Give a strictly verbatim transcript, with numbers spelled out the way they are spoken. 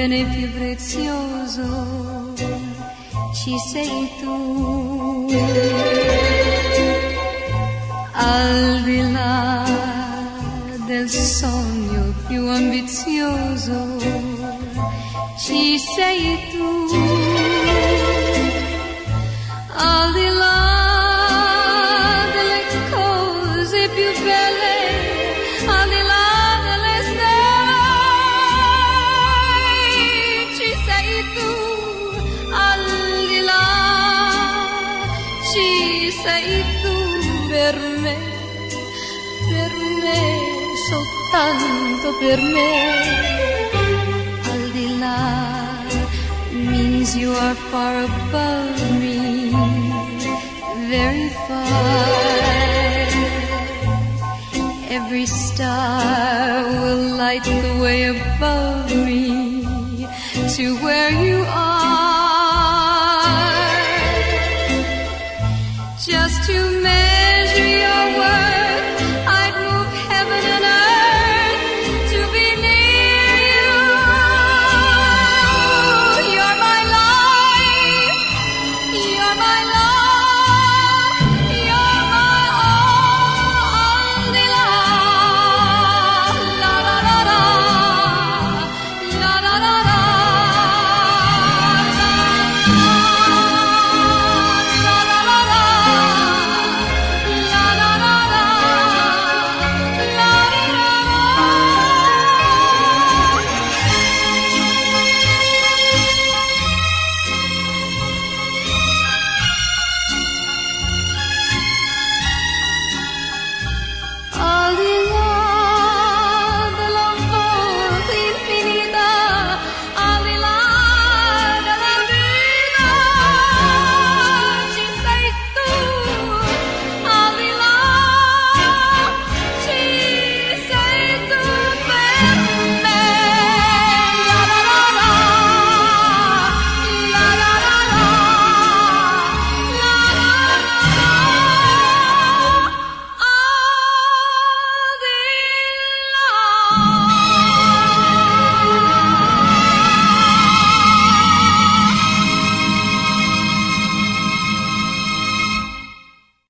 bene più prezioso ci sei tu. Al di là del sogno più ambizioso ci sei tu. Al di là delle cose più belle, al di là delle stelle ci sei tu. Al di là ci sei tu per me, per me, soltanto per me. Al di là means you are far above me, very far. Every star will light the way above me to where you are. Just to make